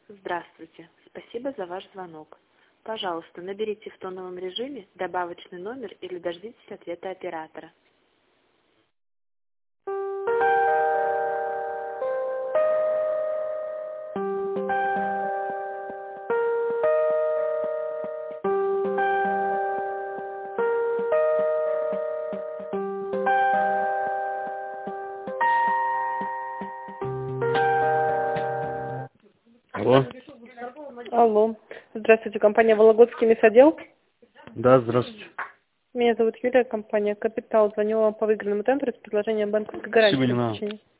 Здравствуйте. Спасибо за ваш звонок. Пожалуйста, наберите в тоновом режиме добавочный номер или дождитесь ответа оператора. Алло. Алло. Здравствуйте, компания Вологодский мясодел. Да, здравствуйте. Меня зовут Юлия, компания Капитал. Звонила вам по выигранному тендеру с предложением банковской гарантии Спасибо, не на надо. обеспечение.